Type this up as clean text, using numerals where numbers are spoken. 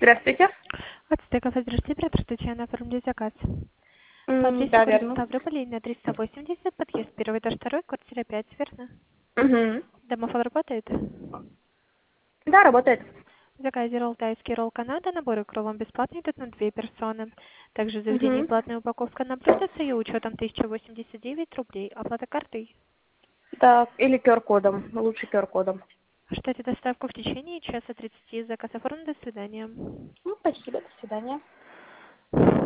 Здравствуйте. Ацтеков, здравствуйте, Татьяна, оформляю заказ. По адресу Да, город верно. Ставрополь, линия 380, подъезд 1, этаж 2, квартира 5, верно? Угу. Домофон работает? Да, работает. В заказе ролл тайский, ролл Канада, наборы кролом бесплатный, идут на 2 персоны. Также в заведении Угу. платная упаковка на блюдо с ее учетом 1089 рублей. Оплата картой. Так, или QR-кодом. Лучше QR-кодом. Ждете доставку в течение часа 30. Заказ оформлен. До свидания. Ну, спасибо, до свидания.